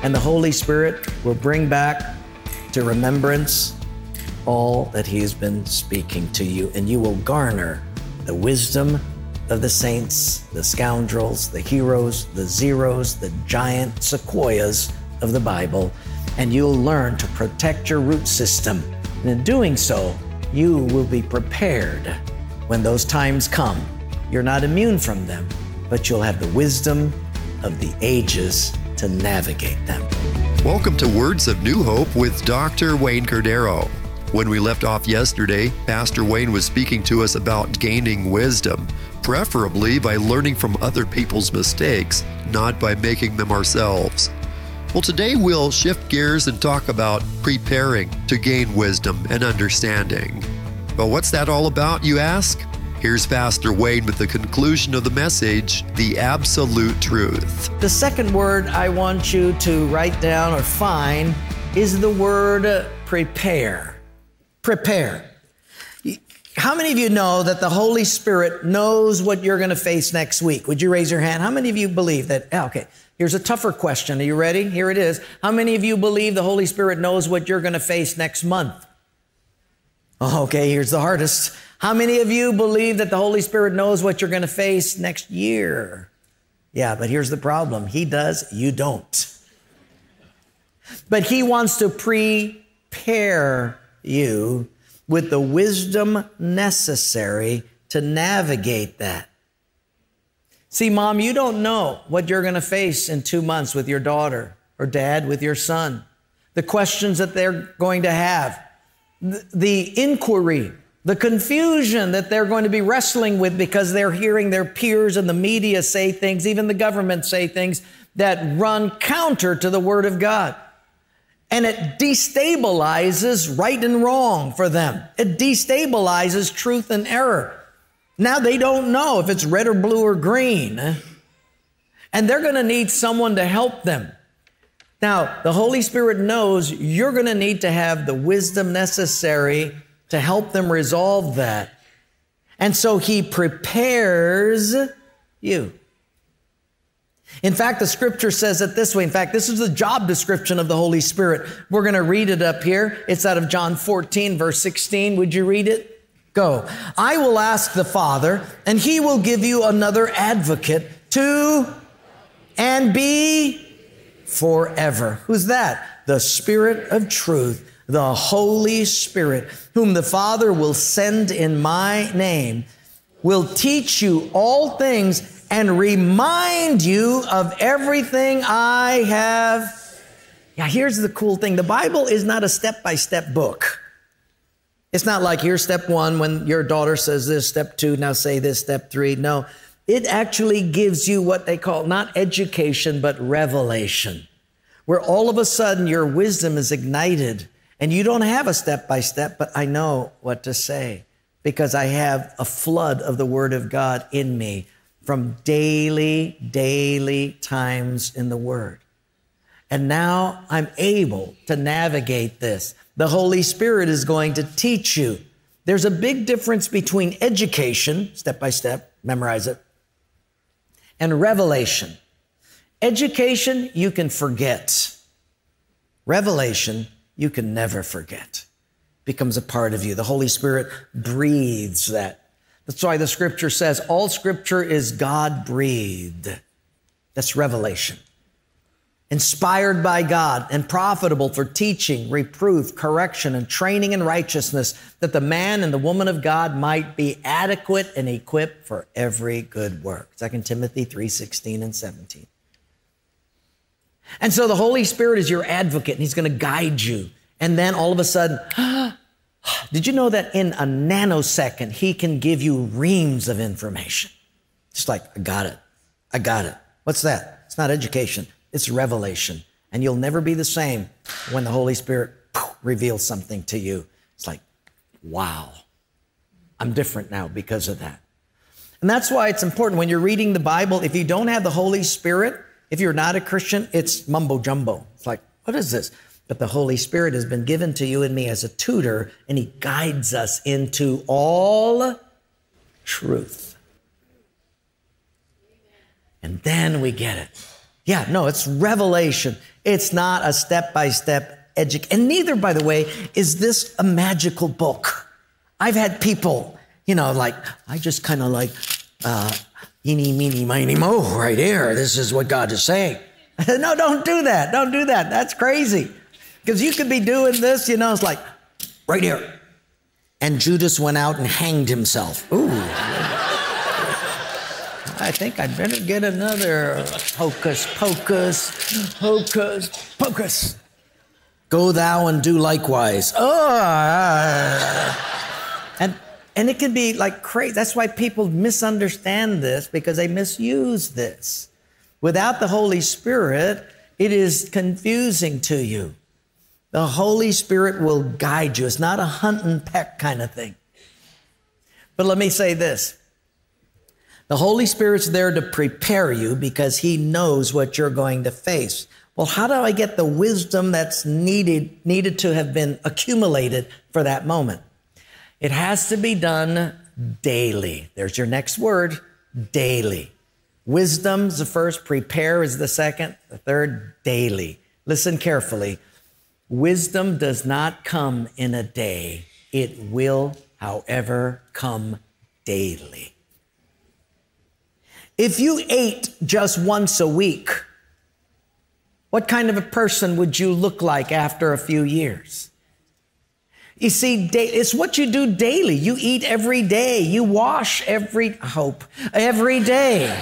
And the Holy Spirit will bring back to remembrance all that He has been speaking to you, and you will garner the wisdom of the saints, the scoundrels, the heroes, the zeros, the giant sequoias of the Bible, and you'll learn to protect your root system. And in doing so, you will be prepared when those times come. You're not immune from them, but you'll have the wisdom of the ages to navigate them. Welcome to Words of New Hope with Dr. Wayne Cordero. When we left off yesterday, Pastor Wayne was speaking to us about gaining wisdom, preferably by learning from other people's mistakes, not by making them ourselves. Well, today we'll shift gears and talk about preparing to gain wisdom and understanding. Well, what's that all about, you ask? Here's Pastor Wayne with the conclusion of the message, The Absolute Truth. The second word I want you to write down or find is the word prepare. Prepare. How many of you know that the Holy Spirit knows what you're going to face next week? Would you raise your hand? How many of you believe that? Okay, here's a tougher question. Are you ready? Here it is. How many of you believe the Holy Spirit knows what you're going to face next month? Okay, here's the hardest. How many of you believe that the Holy Spirit knows what you're going to face next year? Yeah, but here's the problem. He does, you don't. But He wants to prepare you with the wisdom necessary to navigate that. See, Mom, you don't know what you're going to face in 2 months with your daughter, or Dad with your son. The questions that they're going to have, the inquiry, the confusion that they're going to be wrestling with because they're hearing their peers and the media say things, even the government say things that run counter to the Word of God. And it destabilizes right and wrong for them. It destabilizes truth and error. Now they don't know if it's red or blue or green. And they're going to need someone to help them. Now, the Holy Spirit knows you're going to need to have the wisdom necessary to help them resolve that. And so He prepares you. In fact, the scripture says it this way. In fact, this is the job description of the Holy Spirit. We're going to read it up here. It's out of John 14, verse 16. Would you read it? Go. I will ask the Father, and He will give you another advocate to and be forever. Who's that? The Spirit of truth, the Holy Spirit, whom the Father will send in my name, will teach you all things and remind you of everything I have. Yeah, here's the cool thing. The Bible is not a step-by-step book. It's not like here's step 1 when your daughter says this, step 2, now say this, step 3. No, it actually gives you what they call not education, but revelation, where all of a sudden your wisdom is ignited and you don't have a step-by-step, but I know what to say because I have a flood of the Word of God in me from daily times in the Word. And now I'm able to navigate this. The Holy Spirit is going to teach you. There's a big difference between education, step by step, memorize it, and revelation. Education, you can forget. Revelation, you can never forget. Becomes a part of you. The Holy Spirit breathes that. That's why the scripture says all scripture is God-breathed. That's revelation. Inspired by God and profitable for teaching, reproof, correction, and training in righteousness, that the man and the woman of God might be adequate and equipped for every good work. 2 Timothy 3:16 and 17. And so the Holy Spirit is your advocate, and He's going to guide you. And then all of a sudden, did you know that in a nanosecond, He can give you reams of information? Just like, I got it. What's that? It's not education. It's revelation. And you'll never be the same when the Holy Spirit reveals something to you. It's like, wow, I'm different now because of that. And that's why it's important when you're reading the Bible, if you don't have the Holy Spirit, if you're not a Christian, it's mumbo jumbo. It's like, what is this? But the Holy Spirit has been given to you and me as a tutor, and He guides us into all truth. And then we get it. Yeah, no, it's revelation. It's not a step-by-step and neither, by the way, is this a magical book. I've had people, like, I just kind of like, eeny, meeny, miny, mo, right here. This is what God is saying. No, don't do that. Don't do that. That's crazy. Because you could be doing this, it's like, right here. And Judas went out and hanged himself. Ooh. I think I'd better get another hocus pocus. Go thou and do likewise. And it can be like crazy. That's why people misunderstand this, because they misuse this. Without the Holy Spirit, it is confusing to you. The Holy Spirit will guide you. It's not a hunt and peck kind of thing. But let me say this. The Holy Spirit's there to prepare you because he knows what you're going to face. Well, how do I get the wisdom that's needed to have been accumulated for that moment? It has to be done daily. There's your next word, daily. Wisdom's the first, prepare is the second, the third, daily. Listen carefully. Wisdom does not come in a day. It will, however, come daily. If you ate just once a week, what kind of a person would you look like after a few years? You see, it's what you do daily. You eat every day. You wash every day.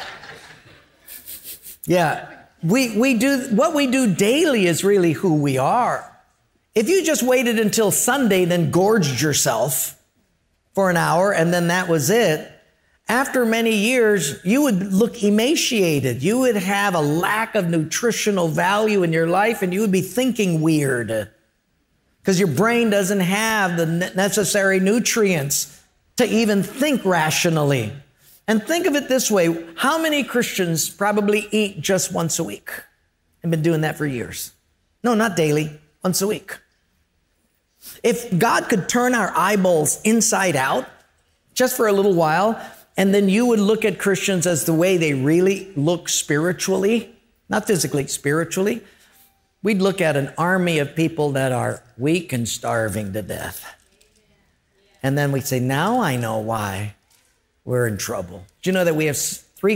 Yeah, we do, what we do daily is really who we are. If you just waited until Sunday, then gorged yourself for an hour, and then that was it, after many years, you would look emaciated. You would have a lack of nutritional value in your life, and you would be thinking weird because your brain doesn't have the necessary nutrients to even think rationally. And think of it this way. How many Christians probably eat just once a week and been doing that for years? No, not daily, once a week. If God could turn our eyeballs inside out just for a little while, and then you would look at Christians as the way they really look spiritually, not physically, spiritually, we'd look at an army of people that are weak and starving to death. And then we'd say, now I know why we're in trouble. Do you know that we have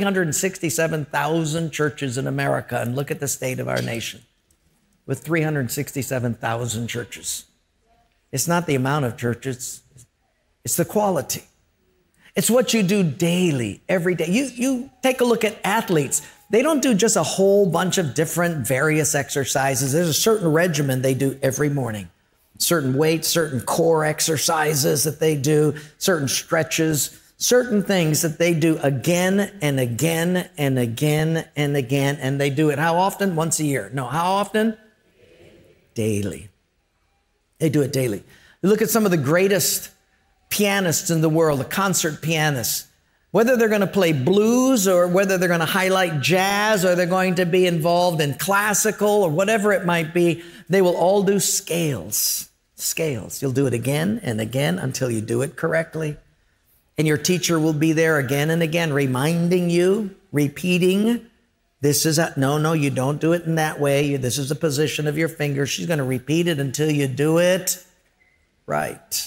367,000 churches in America? And look at the state of our nation with 367,000 churches. It's not the amount of churches, it's the quality. It's what you do daily, every day. You take a look at athletes. They don't do just a whole bunch of different various exercises. There's a certain regimen they do every morning. Certain weights, certain core exercises that they do, certain stretches, certain things that they do again and again and again and again. And they do it how often? Once a year. No, how often? Daily. They do it daily. You look at some of the greatest pianists in the world, the concert pianists, whether they're going to play blues or whether they're going to highlight jazz or they're going to be involved in classical or whatever it might be, they will all do scales. You'll do it again and again until you do it correctly. And your teacher will be there again and again, reminding you, repeating, no, you don't do it in that way. This is the position of your finger. She's going to repeat it until you do it right.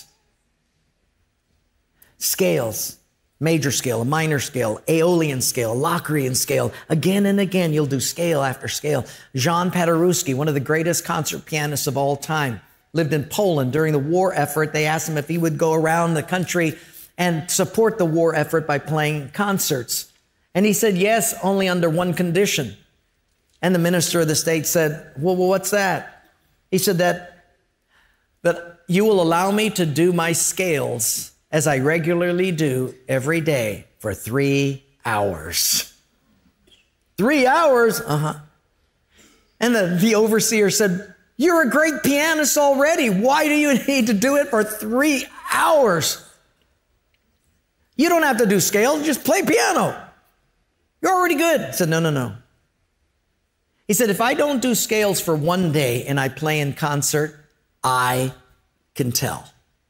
Scales, major scale, a minor scale, Aeolian scale, Locrian scale. Again and again, you'll do scale after scale. Jan Paderewski, one of the greatest concert pianists of all time, lived in Poland during the war effort. They asked him if he would go around the country and support the war effort by playing concerts. And he said, yes, only under one condition. And the minister of the state said, well, what's that? He said that you will allow me to do my scales as I regularly do every day for 3 hours. 3 hours? And the overseer said, you're a great pianist already. Why do you need to do it for 3 hours? You don't have to do scales, just play piano. You're already good. I said, no. He said, if I don't do scales for one day and I play in concert, I can tell.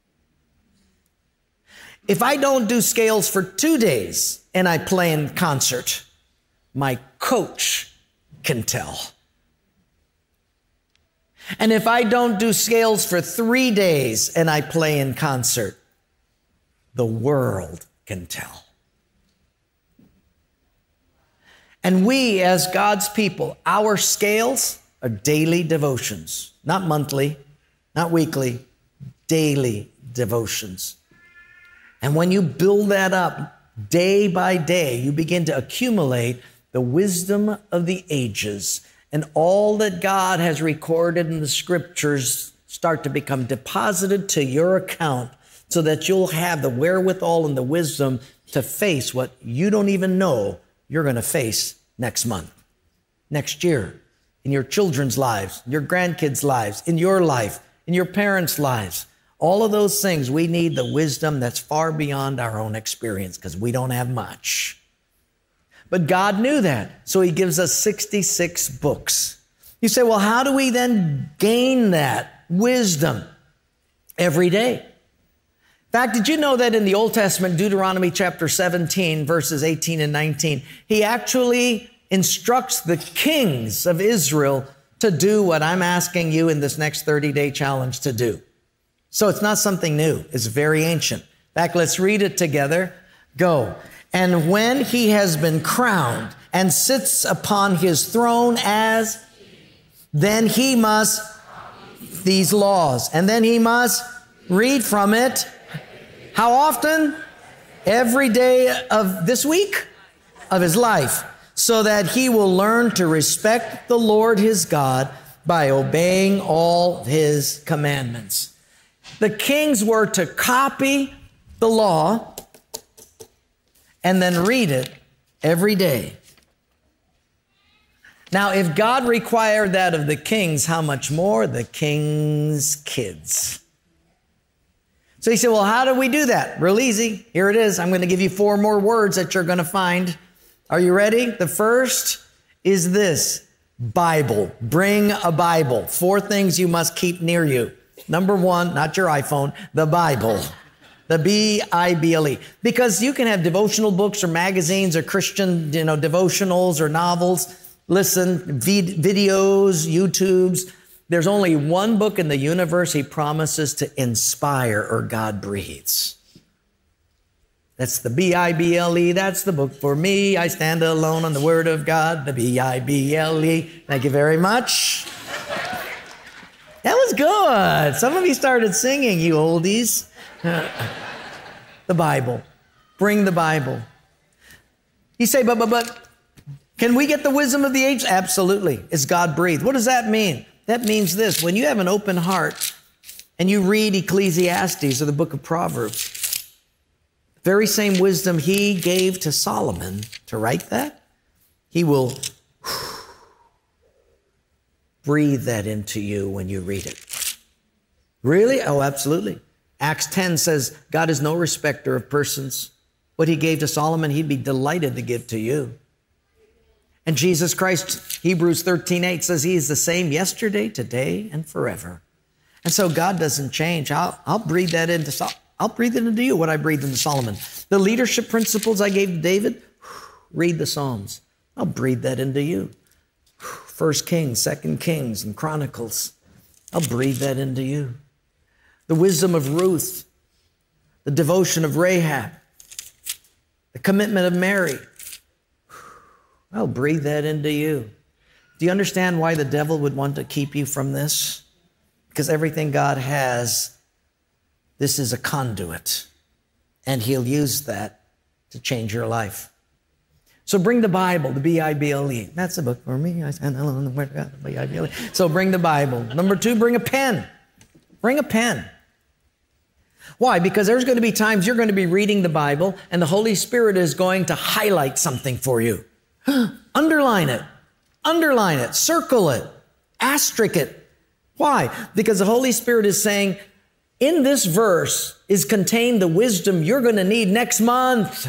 If I don't do scales for 2 days and I play in concert, my coach can tell. And if I don't do scales for 3 days and I play in concert, the world can tell. And we, as God's people, our scales are daily devotions, not monthly, not weekly, daily devotions. And when you build that up day by day, you begin to accumulate the wisdom of the ages, and all that God has recorded in the scriptures start to become deposited to your account so that you'll have the wherewithal and the wisdom to face what you don't even know you're going to face next month, next year, in your children's lives, your grandkids' lives, in your life, in your parents' lives. All of those things, we need the wisdom that's far beyond our own experience because we don't have much. But God knew that, so he gives us 66 books. You say, well, how do we then gain that wisdom? Every day. In fact, did you know that in the Old Testament, Deuteronomy chapter 17, verses 18 and 19, he actually instructs the kings of Israel to do what I'm asking you in this next 30-day challenge to do. So it's not something new. It's very ancient. In fact, let's read it together. Go. And when he has been crowned and sits upon his throne then he must, these laws, and then he must read from it. How often? Every day of this week of his life, so that he will learn to respect the Lord his God by obeying all his commandments. The kings were to copy the law and then read it every day. Now, if God required that of the kings, how much more the king's kids? So he said, well, how do we do that? Real easy. Here it is. I'm going to give you 4 more words that you're going to find. Are you ready? The first is this: Bible. Bring a Bible. 4 things you must keep near you. Number 1, not your iPhone, the Bible. The Bible. Because you can have devotional books or magazines or Christian, devotionals or novels. Listen, videos, YouTubes. There's only one book in the universe he promises to inspire or God breathes. That's the Bible. That's the book for me. I stand alone on the word of God. The Bible. Thank you very much. That was good. Some of you started singing, you oldies. The Bible. Bring the Bible. You say, but can we get the wisdom of the age? Absolutely. It's God breathed. What does that mean? That means this: when you have an open heart and you read Ecclesiastes or the book of Proverbs, the very same wisdom he gave to Solomon to write that, he will breathe that into you when you read it. Really? Oh, absolutely. Acts 10 says, God is no respecter of persons. What he gave to Solomon, he'd be delighted to give to you. And Jesus Christ, Hebrews 13:8 says he is the same yesterday, today, and forever. And so God doesn't change. I'll breathe that I'll breathe it into you, what I breathed into Solomon. The leadership principles I gave to David, read the Psalms. I'll breathe that into you. 1 Kings, 2 Kings, and Chronicles. I'll breathe that into you. The wisdom of Ruth, the devotion of Rahab, the commitment of Mary. I'll breathe that into you. Do you understand why the devil would want to keep you from this? Because everything God has, this is a conduit, and he'll use that to change your life. So bring the Bible, the Bible. That's a book for me. I stand alone on the word of God, the Bible. So bring the Bible. Number 2, bring a pen. Bring a pen. Why? Because there's going to be times you're going to be reading the Bible and the Holy Spirit is going to highlight something for you. Underline it, circle it, asterisk it. Why? Because the Holy Spirit is saying, in this verse is contained the wisdom you're going to need next month.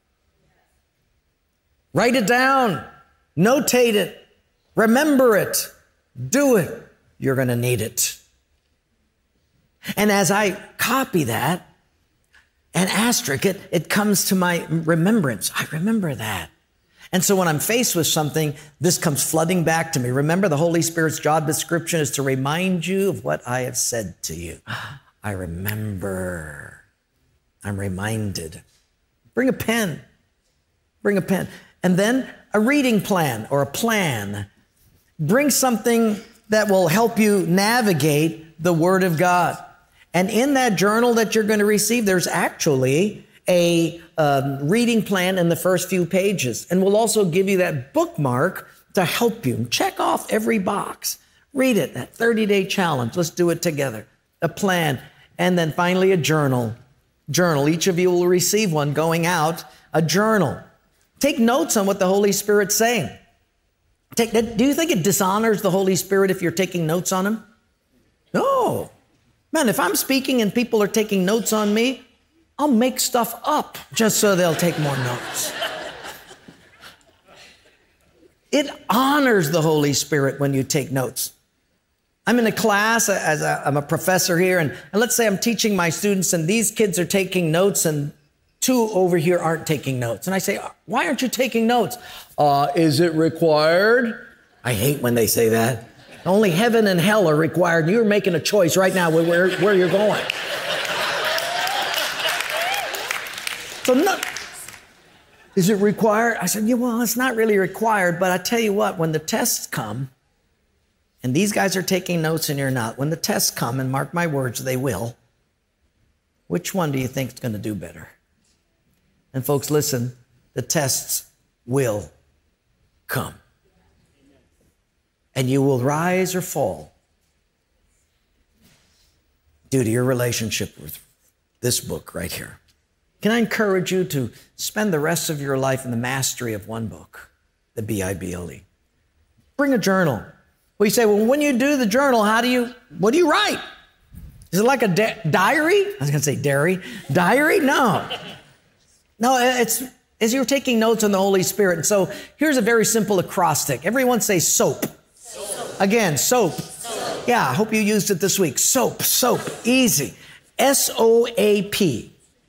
Write it down, notate it, remember it, do it. You're going to need it. And as I copy that and asterisk it, it comes to my remembrance. I remember that. And so when I'm faced with something, this comes flooding back to me. Remember, the Holy Spirit's job description is to remind you of what I have said to you. I remember. I'm reminded. Bring a pen. Bring a pen. And then a reading plan or a plan. Bring something that will help you navigate the Word of God. And in that journal that you're going to receive, there's actually a reading plan in the first few pages. And we'll also give you that bookmark to help you. Check off every box. Read it, that 30-day challenge. Let's do it together. A plan. And then finally a journal. Journal. Each of you will receive one going out, a journal. Take notes on what the Holy Spirit's saying. Do you think it dishonors the Holy Spirit if you're taking notes on Him? No. Man, if I'm speaking and people are taking notes on me, I'll make stuff up just so they'll take more notes. It honors the Holy Spirit when you take notes. I'm in a class, I'm a professor here, and let's say I'm teaching my students and these kids are taking notes and 2 over here aren't taking notes. And I say, why aren't you taking notes? Is it required? I hate when they say that. Only heaven and hell are required. You're making a choice right now where you're going. So no, is it required? I said, yeah, well, it's not really required, but I tell you what, when the tests come, and these guys are taking notes and you're not, when the tests come, and mark my words, they will, which one do you think is going to do better? And folks, listen, the tests will come. And you will rise or fall due to your relationship with this book right here. Can I encourage you to spend the rest of your life in the mastery of one book, the Bible? Bring a journal. Well, you say, well, when you do the journal, what do you write? Is it like a diary? I was going to say dairy. Diary? No. No, it's as you're taking notes on the Holy Spirit. And so here's a very simple acrostic. Everyone say soap. Soap. Again, soap. Soap. Yeah, I hope you used it this week. Soap, soap, easy. SOAP.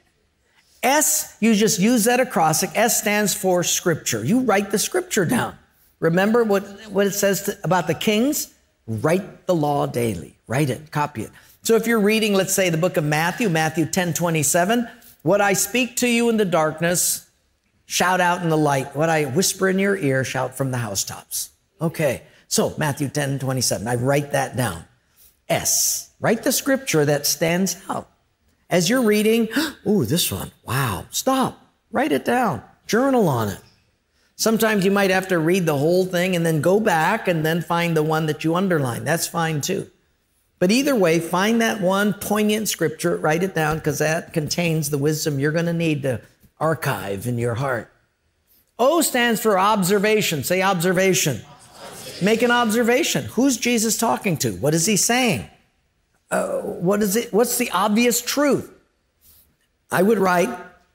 S, you just use that acrostic. S stands for Scripture. You write the Scripture down. Remember what it says about the kings? Write the law daily. Write it, copy it. So if you're reading, let's say, the book of Matthew 10:27, what I speak to you in the darkness, shout out in the light. What I whisper in your ear, shout from the housetops. Okay, so Matthew 10:27, I write that down. S, write the Scripture that stands out. As you're reading, ooh, this one, wow, stop, write it down, journal on it. Sometimes you might have to read the whole thing and then go back and then find the one that you underline. That's fine too. But either way, find that one poignant Scripture, write it down, because that contains the wisdom you're going to need to archive in your heart. O stands for observation. Say observation. Make an observation. Who's Jesus talking to? What is he saying? What's the obvious truth? I would write,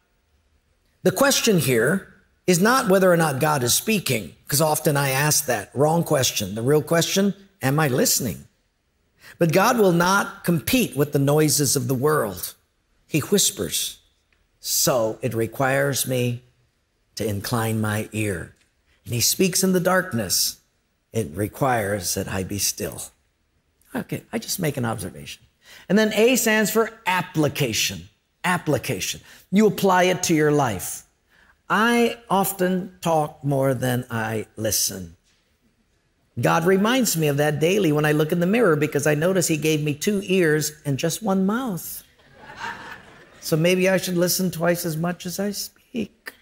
the question here is not whether or not God is speaking, because often I ask that. Wrong question. The real question, am I listening? But God will not compete with the noises of the world. He whispers. So it requires me to incline my ear. And he speaks in the darkness. It requires that I be still. Okay, I just make an observation. And then A stands for application. Application. You apply it to your life. I often talk more than I listen. God reminds me of that daily when I look in the mirror, because I notice he gave me 2 ears and just 1 mouth. So maybe I should listen twice as much as I speak.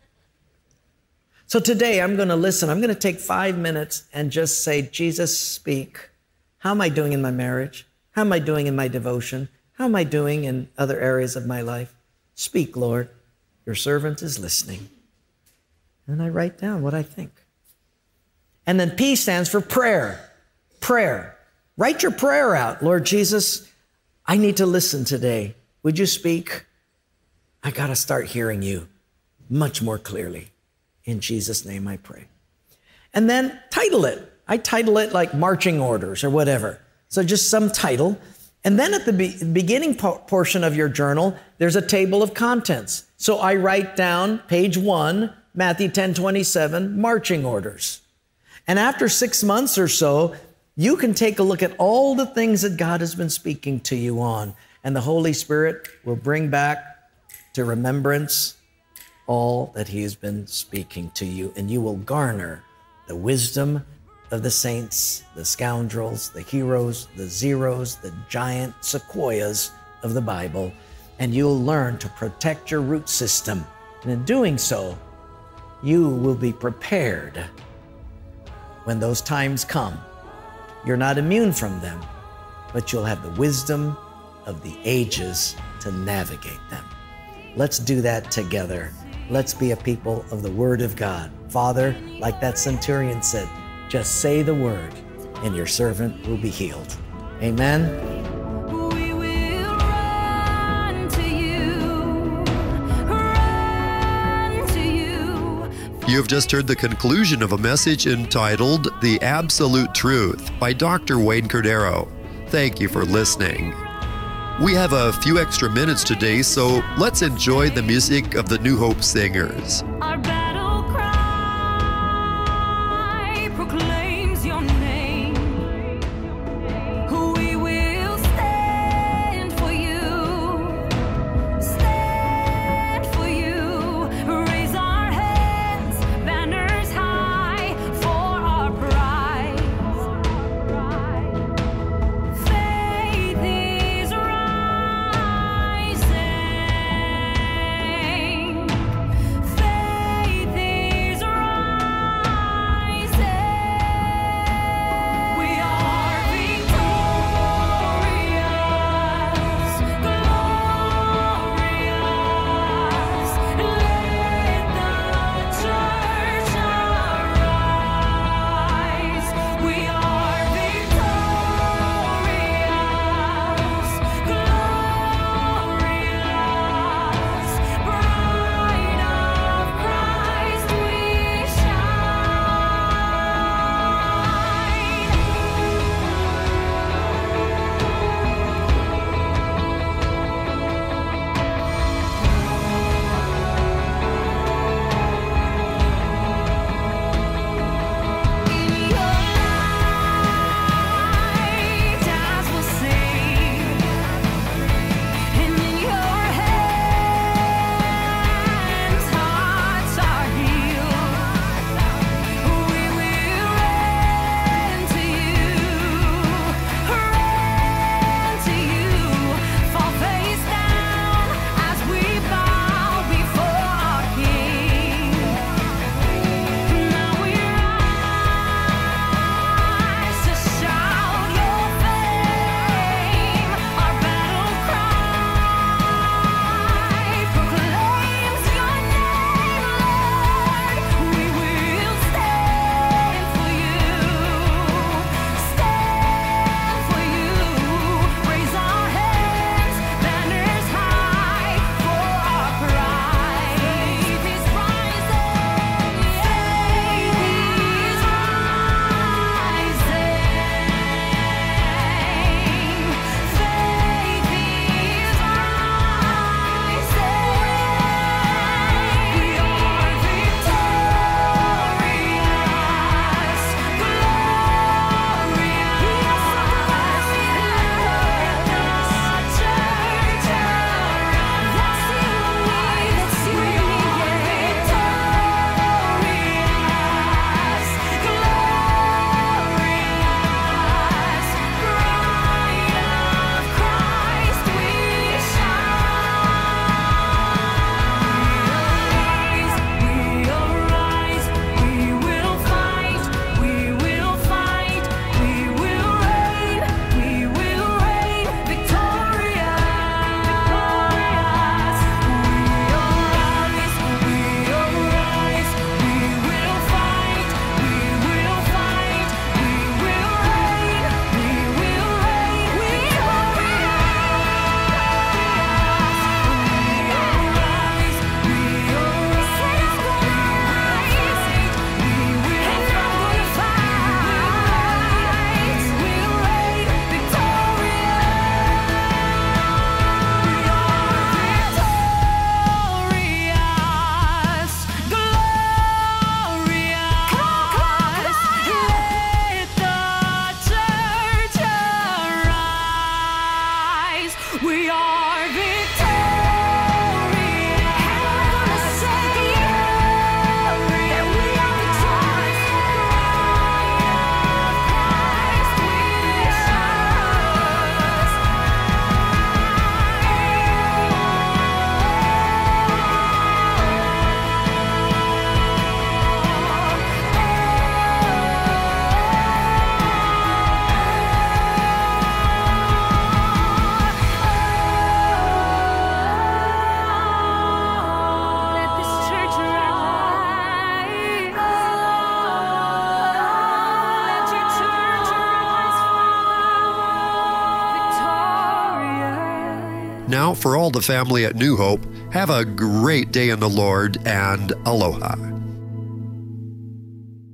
So today I'm going to listen. I'm going to take 5 minutes and just say, Jesus, speak. How am I doing in my marriage? How am I doing in my devotion? How am I doing in other areas of my life? Speak, Lord. Your servant is listening. And I write down what I think. And then P stands for prayer. Prayer. Write your prayer out. Lord Jesus, I need to listen today. Would you speak? I got to start hearing you much more clearly. In Jesus' name I pray. And then title it. I title it like marching orders or whatever. So just some title. And then at the beginning portion of your journal, there's a table of contents. So I write down page 1, Matthew 10:27, marching orders. And after 6 months or so, you can take a look at all the things that God has been speaking to you on, and the Holy Spirit will bring back to remembrance all that he has been speaking to you, and you will garner the wisdom of the saints, the scoundrels, the heroes, the zeros, the giant sequoias of the Bible, and you'll learn to protect your root system. And in doing so, you will be prepared when those times come. You're not immune from them, but you'll have the wisdom of the ages to navigate them. Let's do that together. Let's be a people of the Word of God. Father, like that centurion said, just say the word and your servant will be healed. Amen. We will run to you, run to you. You have just heard the conclusion of a message entitled The Absolute Truth by Dr. Wayne Cordeiro. Thank you for listening. We have a few extra minutes today, so let's enjoy the music of the New Hope Singers. Our battle cry proclaims your name. We will stand for you, stand for you. Raise our hands, banners high for our prize. Faith is rising. Faith now, for all the family at New Hope, have a great day in the Lord and aloha.